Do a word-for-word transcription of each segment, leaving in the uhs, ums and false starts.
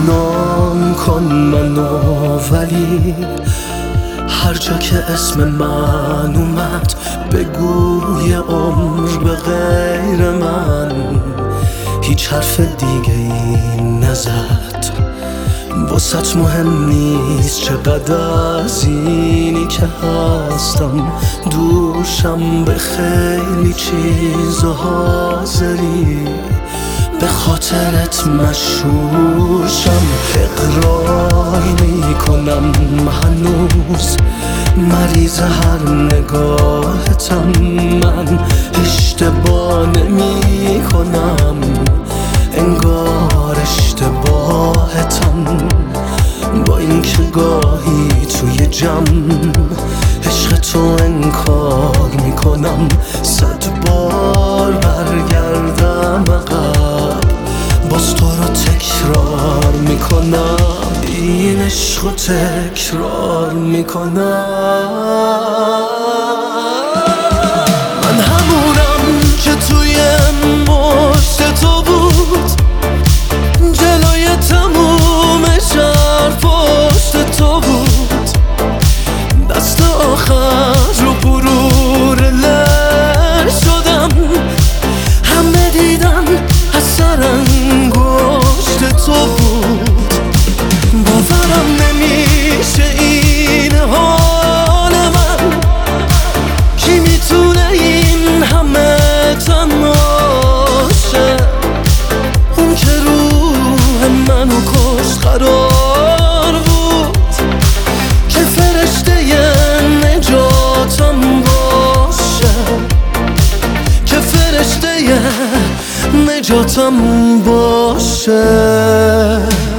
بدنام کن منو، ولی هر جا که اسم من اومد بگو یه عمر به غیر من هیچ حرف دیگه ای نزد. واسط مهم نیست چقدر از اینی که هستم دوشم، به خیلی چیزا حاضری، به خاطرت مشهورشم. اقرار میکنم هنوز مریض هر نگاهتم، من اشتباه نمی کنم، انگار اشتباهتم. با اینکه گاهی توی جمع عشق تو انکار میکنم، صد بار برگردم عقب باز تو رو تکرار میکنم، این عشق رو تکرار میکنم. من همونم که توی مشت تو بود، جلوی تموم شهر پشت تو بود، دست آخر رو برور لر شدم، همه دیدن اثر انگشت تو بود. باورم نمیشه این حال من، کی میتونه این همه تنها شه؟ اون که روح منو کشت قرار بود که فرشته نجاتم باشه، که فرشته نجاتم باشه.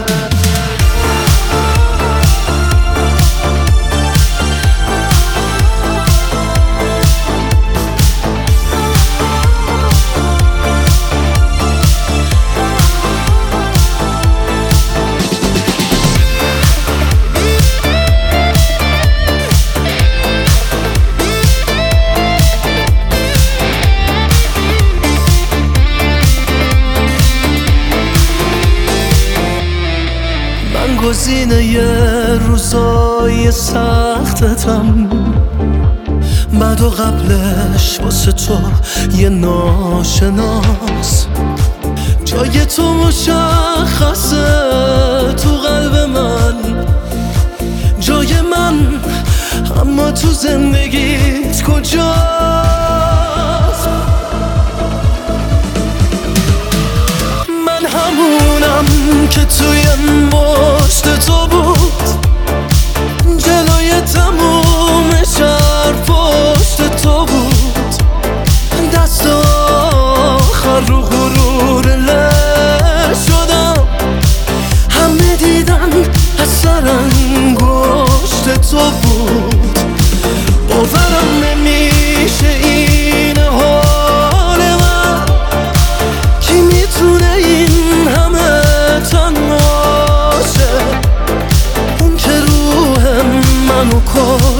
گزینه یه روزای سختتم، بعد و قبلش واسه تو یه ناشناس، جای تو مشخصه تو قلب من، جای من اما تو زندگیت کجاست؟ من همونم که توی مشت تو بود، جلوی تموم شهر پشت تو بود، دست آخر رو غرور لر شدم، همه دیدن اثر انگشت تو بود. باورم نمیشه این حال من، کی میتونه این همه تنها شه؟ اون که روح منو کشت